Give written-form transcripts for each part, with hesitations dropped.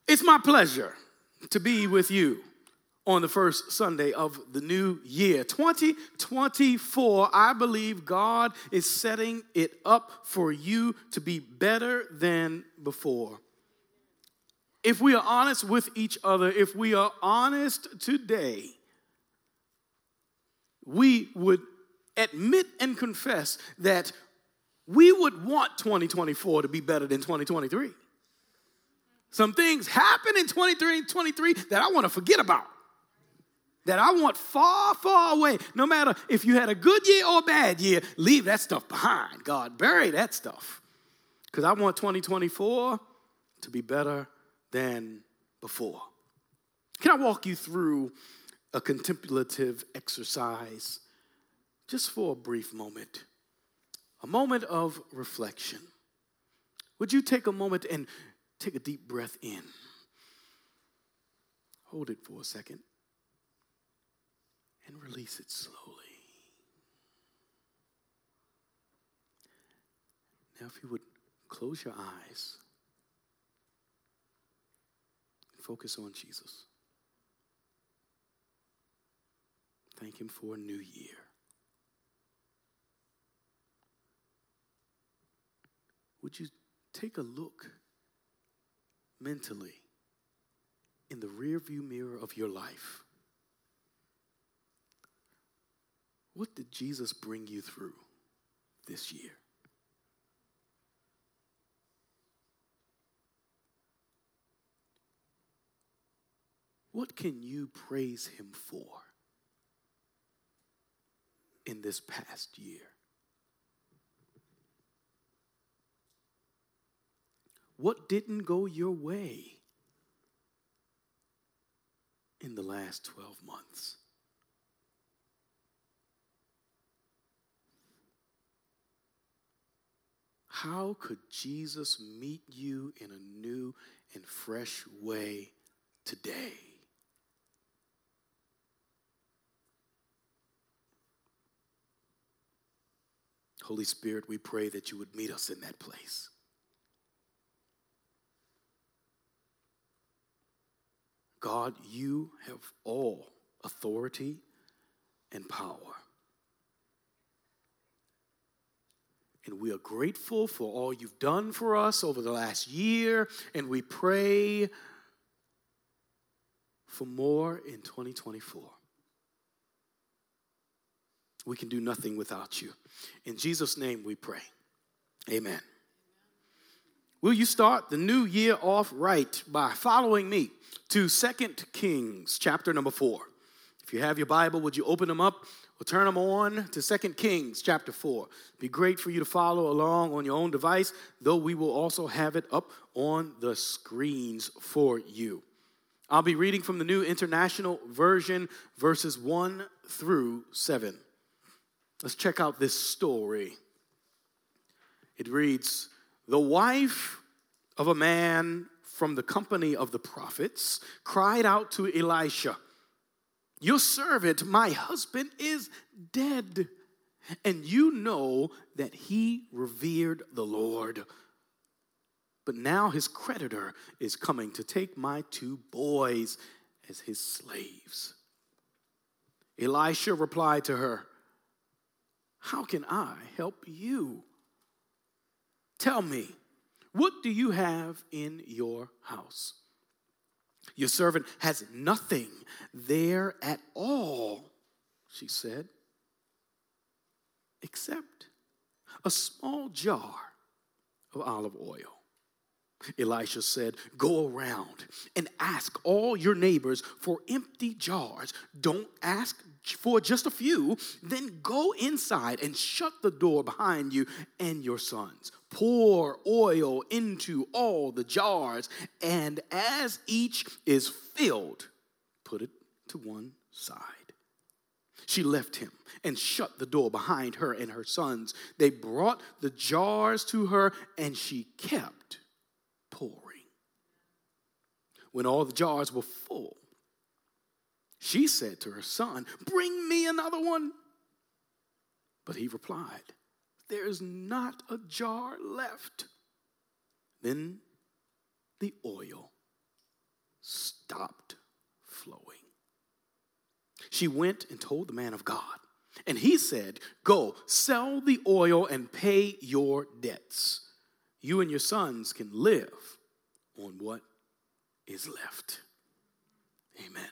It's my pleasure to be with you on the first Sunday of the new year. 2024, I believe God is setting it up for you to be better than before. If we are honest with each other, if we are honest today, we would admit and confess that we would want 2024 to be better than 2023. Some things happen in 2023 that I want to forget about, that I want far, far away. No matter if you had a good year or a bad year, leave that stuff behind. God, bury that stuff. Because I want 2024 to be better than before. Can I walk you through a contemplative exercise just for a brief moment? A moment of reflection. Would you take a moment and take a deep breath in? Hold it for a second. And release it slowly. Now, if you would close your eyes and focus on Jesus. Thank him for a new year. Would you take a look mentally in the rearview mirror of your life? What did Jesus bring you through this year? What can you praise him for in this past year? What didn't go your way in the last 12 months? How could Jesus meet you in a new and fresh way today? Holy Spirit, we pray that you would meet us in that place. God, you have all authority and power. And we are grateful for all you've done for us over the last year, and we pray for more in 2024. We can do nothing without you. In Jesus' name we pray. Amen. Will you start the new year off right by following me to 2 Kings chapter number 4. If you have your Bible, would you open them up or turn them on to 2 Kings chapter 4. It'd be great for you to follow along on your own device, though we will also have it up on the screens for you. I'll be reading from the New International Version, verses 1 through 7. Let's check out this story. It reads, "The wife of a man from the company of the prophets cried out to Elisha, 'Your servant, my husband, is dead, and you know that he revered the Lord. But now his creditor is coming to take my 2 boys as his slaves.' Elisha replied to her, 'How can I help you? Tell me, what do you have in your house?' 'Your servant has nothing there at all,' she said, 'except a small jar of olive oil.' Elisha said, 'Go around and ask all your neighbors for empty jars. Don't ask for just a few. Then go inside and shut the door behind you and your sons. Pour oil into all the jars, and as each is filled, put it to one side.' She left him and shut the door behind her and her sons. They brought the jars to her, and she kept pouring. When all the jars were full, she said to her son, 'Bring me another one.' But he replied, 'There is not a jar left.' Then the oil she went and told the man of God. And he said, go, sell the oil and pay your debts. You and your sons can live on what is left. Amen.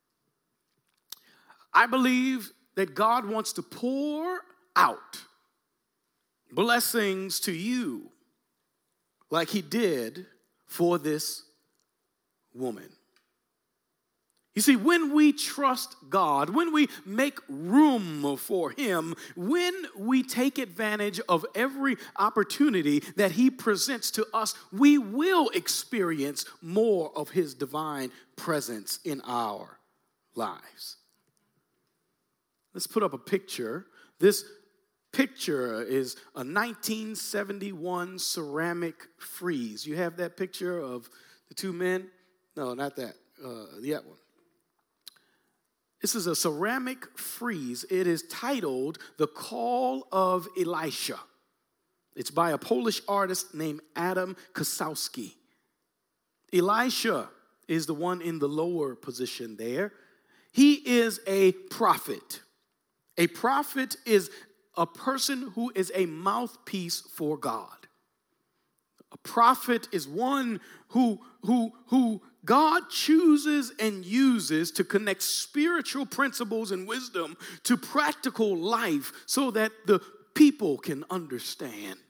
I believe that God wants to pour out blessings to you like he did for this woman. You see, when we trust God, when we make room for him, when we take advantage of every opportunity that he presents to us, we will experience more of his divine presence in our lives. Let's put up a picture. This picture is a 1971 ceramic frieze. You have that picture of the two men? No, not that. That one. This is a ceramic frieze. It is titled The Call of Elisha. It's by a Polish artist named Adam Kosowski. Elisha is the one in the lower position there. He is a prophet. A prophet is a person who is a mouthpiece for God. A prophet is one who God chooses and uses to connect spiritual principles and wisdom to practical life so that the people can understand.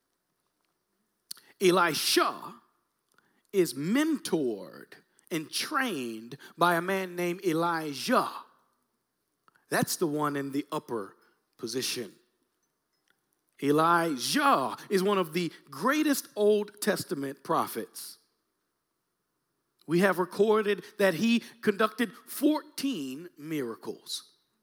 Elisha is mentored and trained by a man named Elijah. That's the one in the upper position. Elijah is one of the greatest Old Testament prophets. We have recorded that he conducted 14 miracles.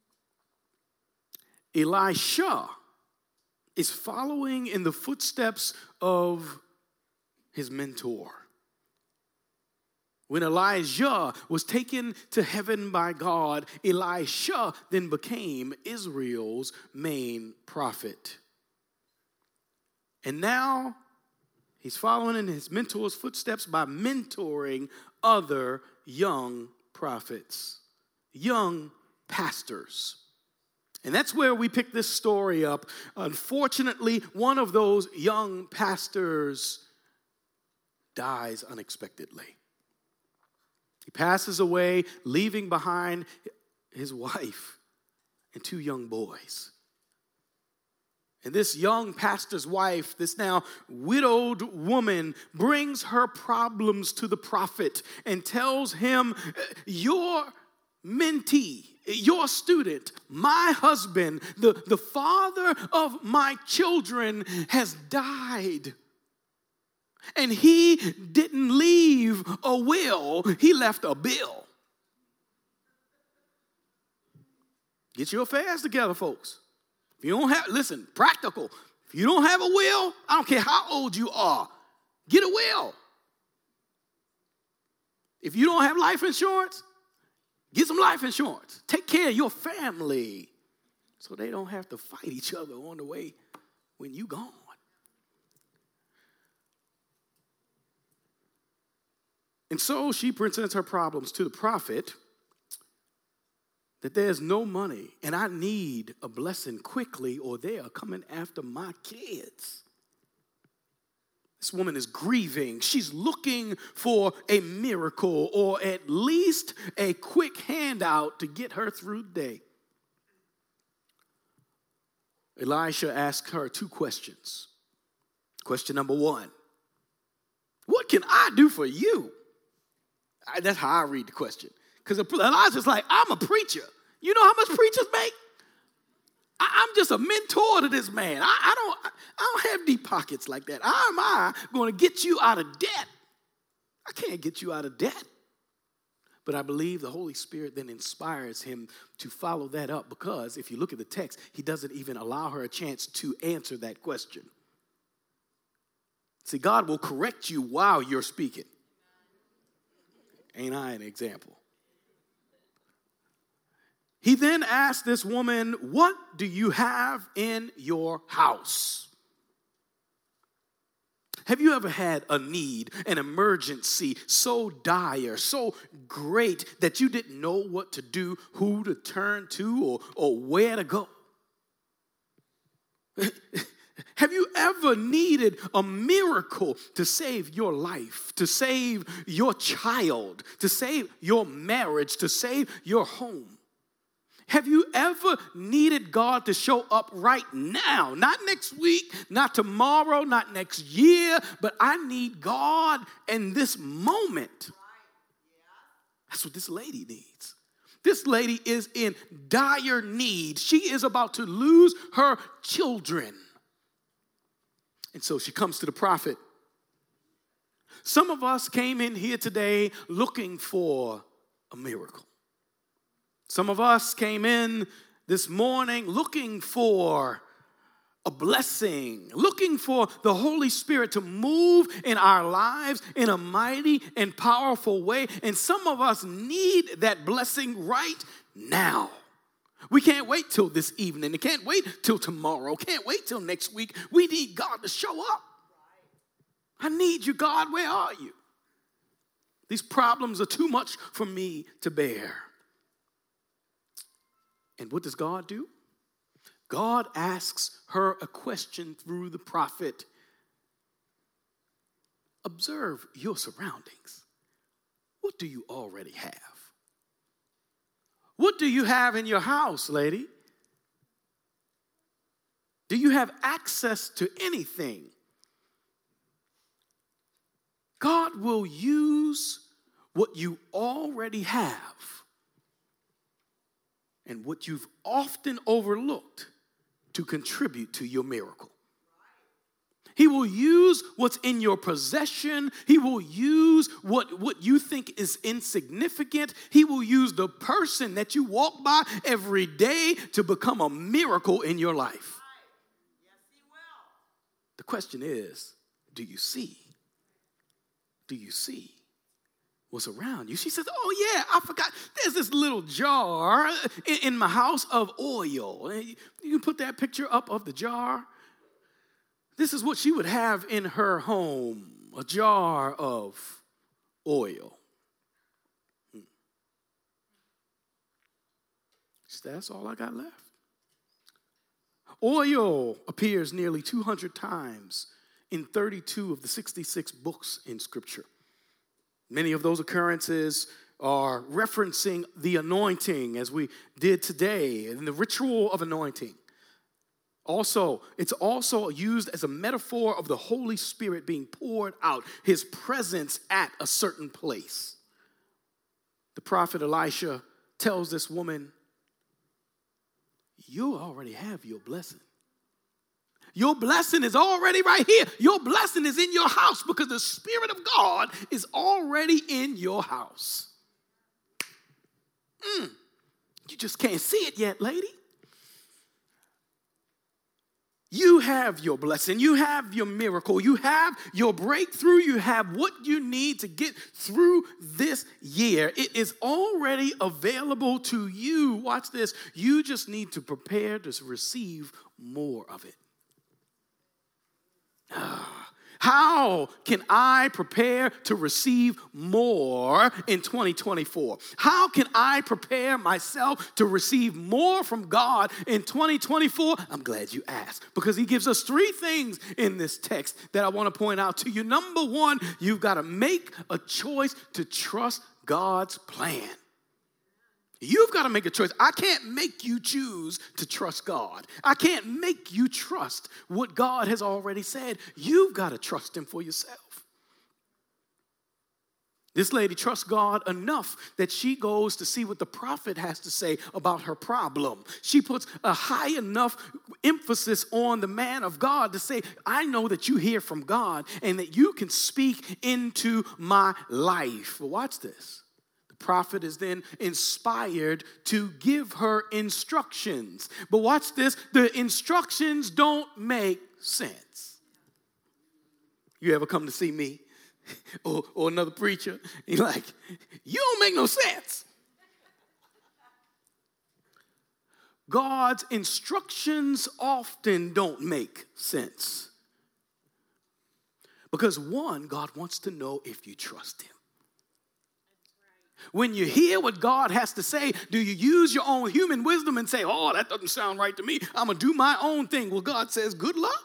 Elisha is following in the footsteps of his mentor. When Elijah was taken to heaven by God, Elisha then became Israel's main prophet. And now he's following in his mentor's footsteps by mentoring other young prophets, young pastors. And that's where we pick this story up. Unfortunately, one of those young pastors dies unexpectedly. He passes away, leaving behind his wife and two young boys. And this young pastor's wife, this now widowed woman, brings her problems to the prophet and tells him, your mentee, your student, my husband, the father of my children has died. And he didn't leave a will, he left a bill. Get your affairs together, folks. If you don't have, listen, practical. If you don't have a will, I don't care how old you are, get a will. If you don't have life insurance, get some life insurance. Take care of your family so they don't have to fight each other on the way when you gone. And so she presents her problems to the prophet that there's no money and I need a blessing quickly or they are coming after my kids. This woman is grieving. She's looking for a miracle or at least a quick handout to get her through the day. Elisha asked her two questions. Question number one, what can I do for you? That's how I read the question. Because Elijah's like, I'm a preacher. You know how much preachers make? I'm just a mentor to this man. I don't have deep pockets like that. How am I going to get you out of debt? I can't get you out of debt. But I believe the Holy Spirit then inspires him to follow that up because if you look at the text, he doesn't even allow her a chance to answer that question. See, God will correct you while you're speaking. Ain't I an example? He then asked this woman, what do you have in your house? Have you ever had a need, an emergency so dire, so great that you didn't know what to do, who to turn to, or where to go? Have you ever needed a miracle to save your life, to save your child, to save your marriage, to save your home? Have you ever needed God to show up right now? Not next week, not tomorrow, not next year, but I need God in this moment. That's what this lady needs. This lady is in dire need. She is about to lose her children. And so she comes to the prophet. Some of us came in here today looking for a miracle. Some of us came in this morning looking for a blessing, looking for the Holy Spirit to move in our lives in a mighty and powerful way. And some of us need that blessing right now. We can't wait till this evening. We can't wait till tomorrow. Can't wait till next week. We need God to show up. I need you, God. Where are you? These problems are too much for me to bear. And what does God do? God asks her a question through the prophet. Observe your surroundings. What do you already have? What do you have in your house, lady? Do you have access to anything? God will use what you already have and what you've often overlooked to contribute to your miracle. He will use what's in your possession. He will use what you think is insignificant. He will use the person that you walk by every day to become a miracle in your life. Yes, he will. The question is, do you see? Do you see what's around you? She says, oh yeah, I forgot. There's this little jar in my house of oil. You can put that picture up of the jar. This is what she would have in her home, a jar of oil. She said, that's all I got left. Oil appears nearly 200 times in 32 of the 66 books in Scripture. Many of those occurrences are referencing the anointing, as we did today, and the ritual of anointing. Also, it's also used as a metaphor of the Holy Spirit being poured out, his presence at a certain place. The prophet Elisha tells this woman, you already have your blessing. Your blessing is already right here. Your blessing is in your house because the Spirit of God is already in your house. You just can't see it yet, lady. You have your blessing. You have your miracle. You have your breakthrough. You have what you need to get through this year. It is already available to you. Watch this. You just need to prepare to receive more of it. How can I prepare to receive more in 2024? How can I prepare myself to receive more from God in 2024? I'm glad you asked, because he gives us three things in this text that I want to point out to you. Number one, you've got to make a choice to trust God's plan. You've got to make a choice. I can't make you choose to trust God. I can't make you trust what God has already said. You've got to trust him for yourself. This lady trusts God enough that she goes to see what the prophet has to say about her problem. She puts a high enough emphasis on the man of God to say, I know that you hear from God and that you can speak into my life. Well, watch this. Prophet is then inspired to give her instructions. But watch this, the instructions don't make sense. You ever come to see me or another preacher, and you're like, you don't make no sense. God's instructions often don't make sense. Because one, God wants to know if you trust him. When you hear what God has to say, do you use your own human wisdom and say, oh, that doesn't sound right to me. I'm going to do my own thing. Well, God says, good luck.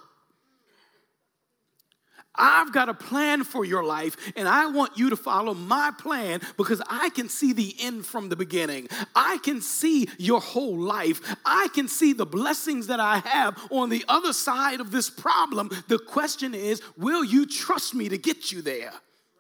I've got a plan for your life, and I want you to follow my plan because I can see the end from the beginning. I can see your whole life. I can see the blessings that I have on the other side of this problem. The question is, will you trust me to get you there?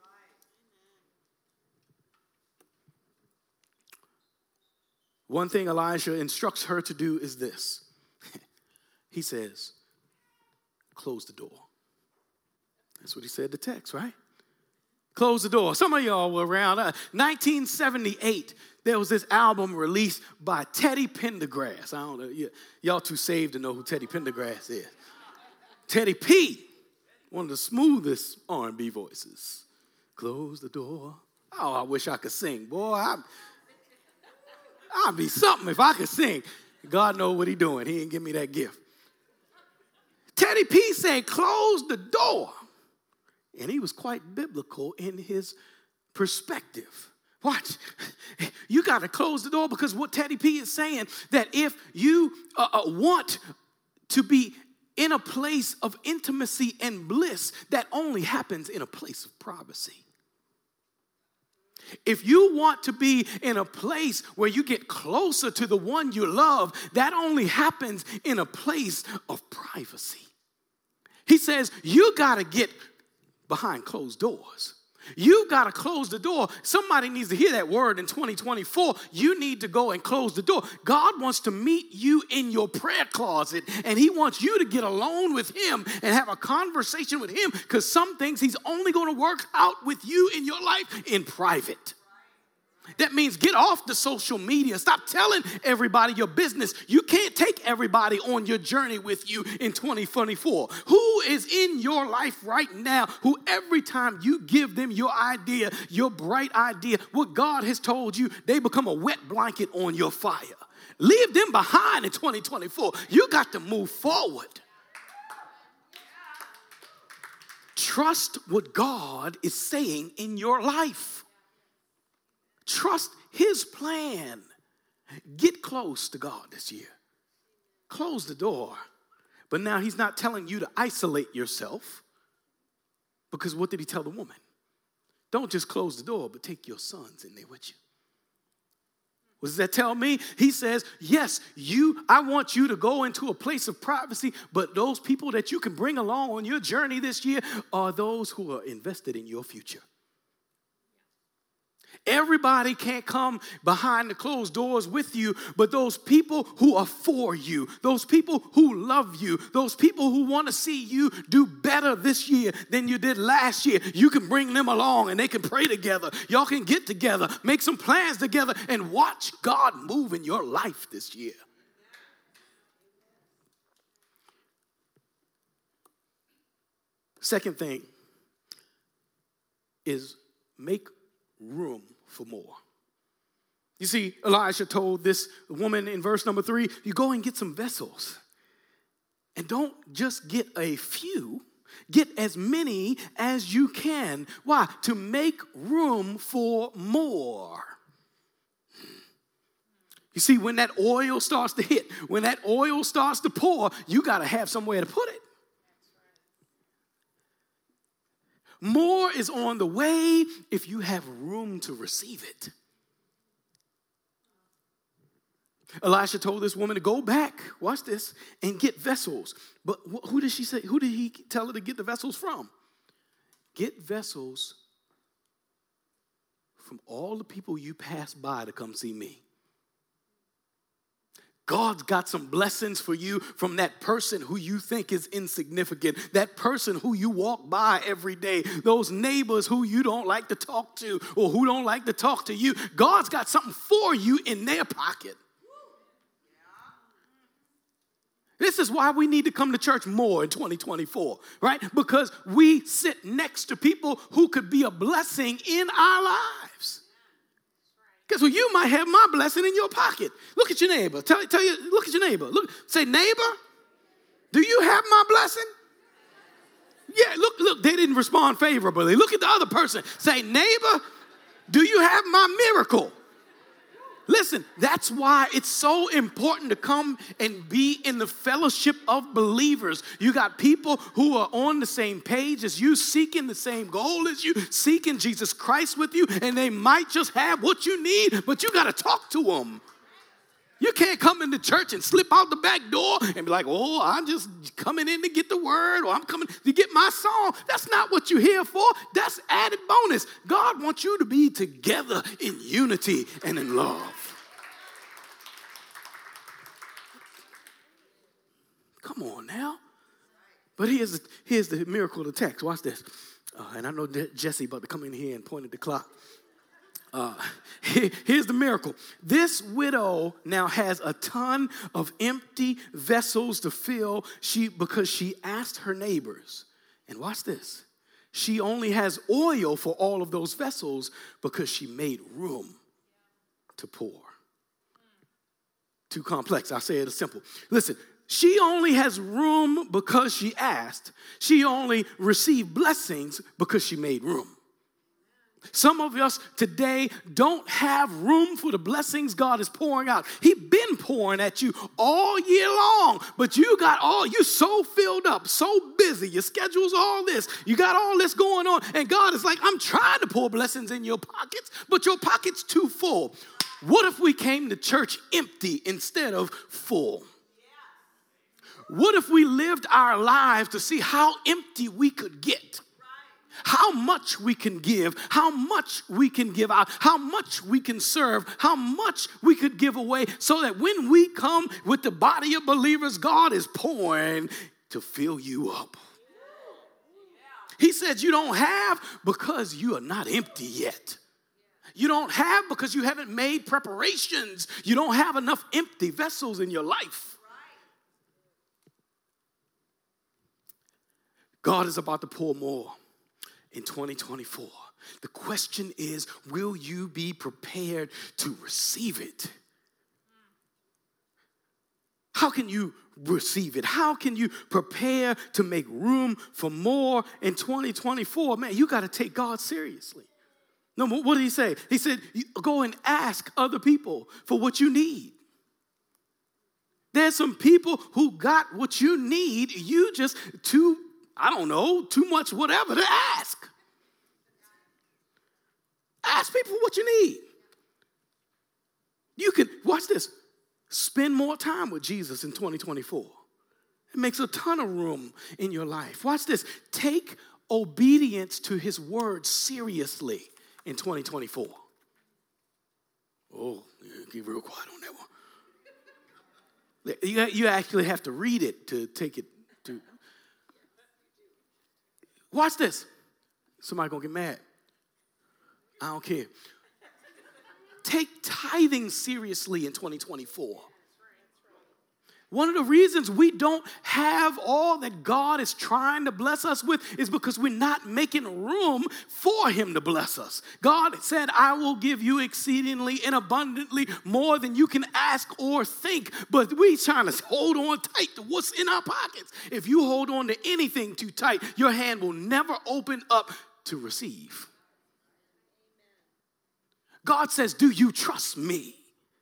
One thing Elijah instructs her to do is this. He says, close the door. That's what he said in the text, right? Close the door. Some of y'all were around. 1978, there was this album released by Teddy Pendergrass. I don't know. Y'all too saved to know who Teddy Pendergrass is. Teddy P, one of the smoothest R&B voices. Close the door. Oh, I wish I could sing. Boy, I'd be something if I could sing. God knows what he's doing. He didn't give me that gift. Teddy P said, close the door. And he was quite biblical in his perspective. Watch. You got to close the door because what Teddy P is saying, that if you want to be in a place of intimacy and bliss, that only happens in a place of privacy. If you want to be in a place where you get closer to the one you love, that only happens in a place of privacy. He says, you got to get behind closed doors. You got to close the door. Somebody needs to hear that word in 2024. You need to go and close the door. God wants to meet you in your prayer closet, and he wants you to get alone with him and have a conversation with him, because some things he's only going to work out with you in your life in private. That means get off the social media. Stop telling everybody your business. You can't take everybody on your journey with you in 2024. Who is in your life right now who every time you give them your idea, your bright idea, what God has told you, they become a wet blanket on your fire? Leave them behind in 2024. You got to move forward. Trust what God is saying in your life. Trust his plan. Get close to God this year. Close the door. But now he's not telling you to isolate yourself, because what did he tell the woman? Don't just close the door, but take your sons in there with you. What does that tell me? He says, yes, I want you to go into a place of privacy, but those people that you can bring along on your journey this year are those who are invested in your future. Everybody can't come behind the closed doors with you, but those people who are for you, those people who love you, those people who want to see you do better this year than you did last year, you can bring them along and they can pray together. Y'all can get together, make some plans together, and watch God move in your life this year. Second thing is make room for more. You see, Elisha told this woman in verse number 3, you go and get some vessels. And don't just get a few, get as many as you can. Why? To make room for more. You see, when that oil starts to hit, when that oil starts to pour, you got to have somewhere to put it. More is on the way if you have room to receive it. Elisha told this woman to go back, watch this, and get vessels. But who did she say? Who did he tell her to get the vessels from? Get vessels from all the people you pass by to come see me. God's got some blessings for you from that person who you think is insignificant, that person who you walk by every day, those neighbors who you don't like to talk to or who don't like to talk to you. God's got something for you in their pocket. This is why we need to come to church more in 2024, right? Because we sit next to people who could be a blessing in our lives. Guess what? You might have my blessing in your pocket. Look at your neighbor. Tell you, look at your neighbor. Look, say, neighbor, do you have my blessing? Yeah, look, they didn't respond favorably. Look at the other person. Say, neighbor, do you have my miracle? Listen, that's why it's so important to come and be in the fellowship of believers. You got people who are on the same page as you, seeking the same goal as you, seeking Jesus Christ with you, and they might just have what you need, but you got to talk to them. You can't come into church and slip out the back door and be like, oh, I'm just coming in to get the word, or I'm coming to get my song. That's not what you're here for. That's added bonus. God wants you to be together in unity and in love. Come on now. But here's the miracle of the text. Watch this. And I know Jesse about to come in here and point at the clock. Here's the miracle. This widow now has a ton of empty vessels to fill because she asked her neighbors. And watch this. She only has oil for all of those vessels because she made room to pour. Too complex. I'll say it as simple. Listen, she only has room because she asked. She only received blessings because she made room. Some of us today don't have room for the blessings God is pouring out. He's been pouring at you all year long, but you so filled up, so busy. Your schedule's all this. You got all this going on, and God is like, I'm trying to pour blessings in your pockets, but your pocket's too full. What if we came to church empty instead of full? What if we lived our lives to see how empty we could get? How much we can give, how much we can give out, how much we can serve, how much we could give away, so that when we come with the body of believers, God is pouring to fill you up. He said you don't have because you are not empty yet. You don't have because you haven't made preparations. You don't have enough empty vessels in your life. God is about to pour more in 2024. The question is, will you be prepared to receive it? How can you receive it? How can you prepare to make room for more in 2024? Man, you got to take God seriously. No, what did he say? He said, go and ask other people for what you need. There's some people who got what you need. You just too much whatever to ask. Ask people what you need. You can, watch this, spend more time with Jesus in 2024. It makes a ton of room in your life. Watch this, take obedience to his word seriously in 2024. Oh, get real quiet on that one. You actually have to read it to take it to. Watch this. Somebody gonna get mad. I don't care. Take tithing seriously in 2024. One of the reasons we don't have all that God is trying to bless us with is because we're not making room for him to bless us. God said, I will give you exceedingly and abundantly more than you can ask or think. But we trying to hold on tight to what's in our pockets. If you hold on to anything too tight, your hand will never open up to receive. God says, do you trust me?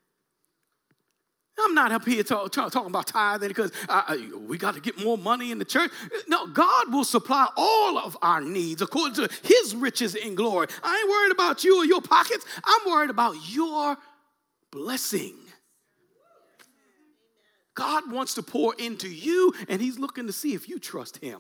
I'm not up here talking about tithing because we got to get more money in the church. No, God will supply all of our needs according to his riches in glory. I ain't worried about you or your pockets. I'm worried about your blessing. God wants to pour into you, and he's looking to see if you trust him.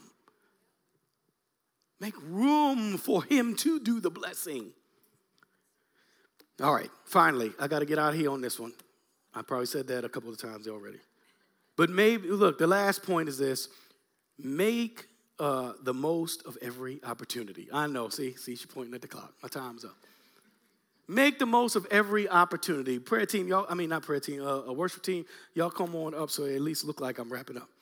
Make room for him to do the blessing. All right, finally, I got to get out of here on this one. I probably said that a couple of times already. But maybe, look, the last point is this. Make the most of every opportunity. I know, see, she's pointing at the clock. My time's up. Make the most of every opportunity. Prayer team, y'all, not prayer team, worship team, y'all come on up so it at least look like I'm wrapping up.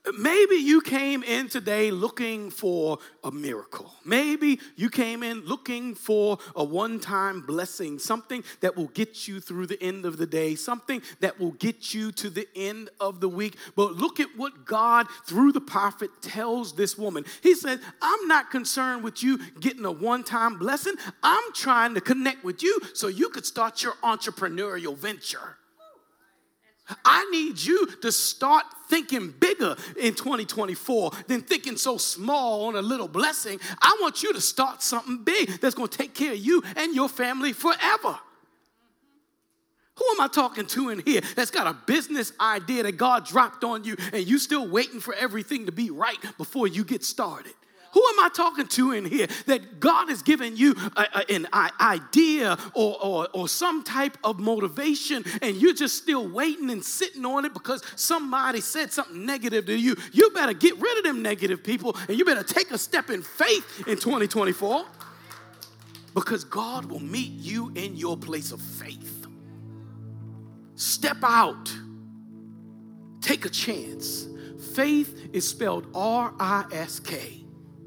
Maybe you came in today looking for a miracle. Maybe you came in looking for a one-time blessing, something that will get you through the end of the day, something that will get you to the end of the week. But look at what God, through the prophet, tells this woman. He said, I'm not concerned with you getting a one-time blessing. I'm trying to connect with you so you could start your entrepreneurial venture. I need you to start thinking bigger in 2024 than thinking so small on a little blessing. I want you to start something big that's going to take care of you and your family forever. Who am I talking to in here that's got a business idea that God dropped on you and you still waiting for everything to be right before you get started? Who am I talking to in here that God has given you an idea or some type of motivation and you're just still waiting and sitting on it because somebody said something negative to you? You better get rid of them negative people and you better take a step in faith in 2024 because God will meet you in your place of faith. Step out. Take a chance. Faith is spelled R-I-S-K.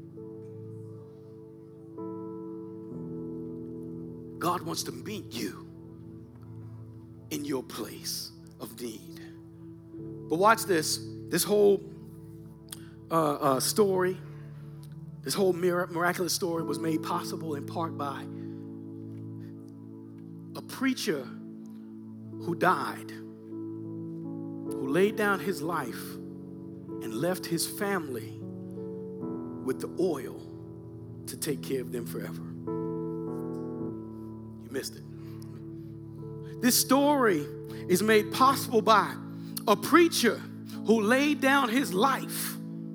God wants to meet you in your place of need. But watch this. This whole story, this whole miraculous story was made possible in part by a preacher who died, who laid down his life and left his family with the oil to take care of them forever. Missed it. This story is made possible by a preacher who laid down his life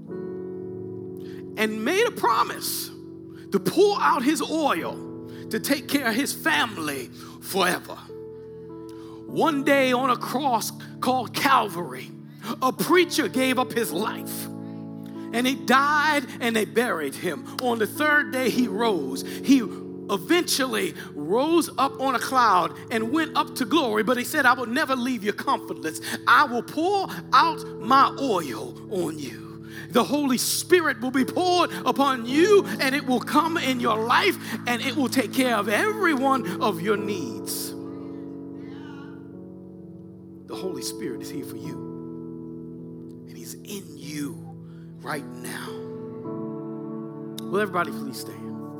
and made a promise to pour out his oil to take care of his family forever. One day on a cross called Calvary, a preacher gave up his life. And he died and they buried him. On the third day he rose. He eventually rose up on a cloud and went up to glory, but he said, I will never leave you comfortless. I will pour out my oil on you. The Holy Spirit will be poured upon you and it will come in your life and it will take care of every one of your needs. The Holy Spirit is here for you and he's in you right now. Will everybody please stand?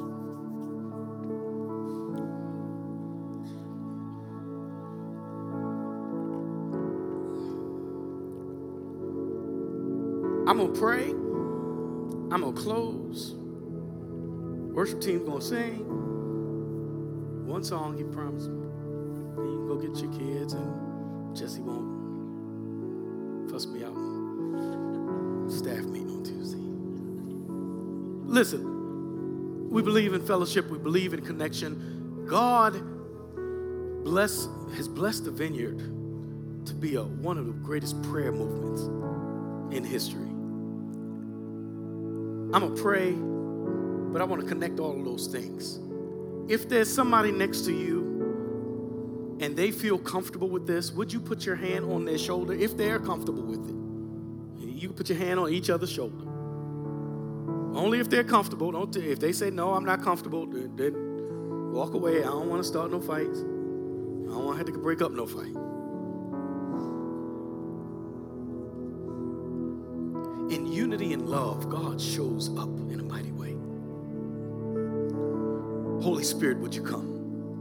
I'm going to pray. I'm going to close. Worship team's going to sing. One song, he promised me. Then you can go get your kids and Jesse won't fuss me out. Staff meeting on Tuesday. Listen, we believe in fellowship. We believe in connection. God has blessed the Vineyard to be one of the greatest prayer movements in history. I'm going to pray, but I want to connect all of those things. If there's somebody next to you and they feel comfortable with this, would you put your hand on their shoulder if they're comfortable with it? You can put your hand on each other's shoulder. Only if they're comfortable. If they say, no, I'm not comfortable, then walk away. I don't want to start no fights. I don't want to have to break up no fight. In unity and love, God shows up in a mighty way. Holy Spirit, would you come?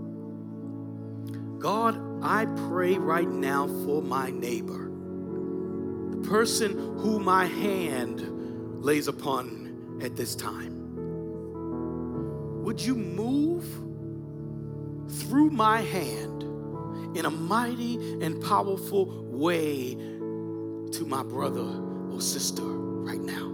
God, I pray right now for my neighbor, the person who my hand lays upon at this time. Would you move through my hand in a mighty and powerful way to my brother or sister right now?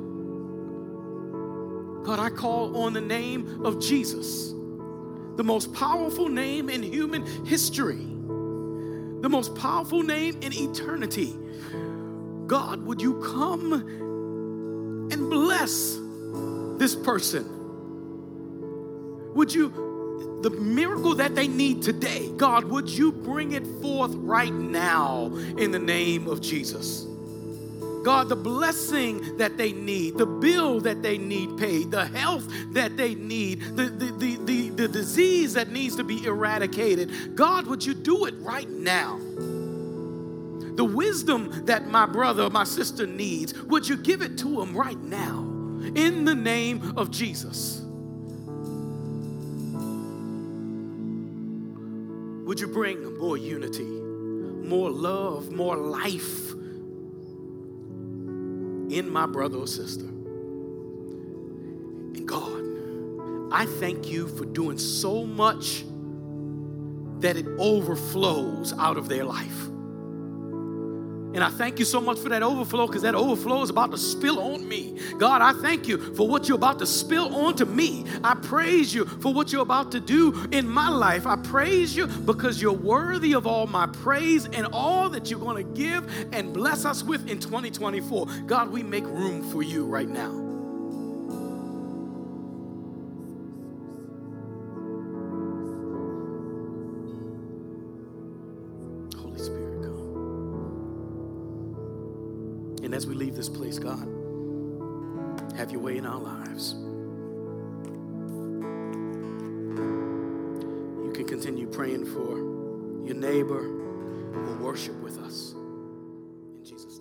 God, I call on the name of Jesus, the most powerful name in human history, the most powerful name in eternity. God, would you come and bless this person? Would you, the miracle that they need today, God, would you bring it forth right now in the name of Jesus? God, the blessing that they need, the bill that they need paid, the health that they need, the disease that needs to be eradicated. God, would you do it right now? The wisdom that my brother or my sister needs, would you give it to them right now? In the name of Jesus. Would you bring more unity, more love, more life in my brother or sister? And God, I thank you for doing so much that it overflows out of their life. And I thank you so much for that overflow, because that overflow is about to spill on me. God, I thank you for what you're about to spill onto me. I praise you for what you're about to do in my life. I praise you because you're worthy of all my praise and all that you're going to give and bless us with in 2024. God, we make room for you right now. Holy Spirit, come. And as we leave this place, God, have your way in our lives. You can continue praying for your neighbor or worship with us. In Jesus' name.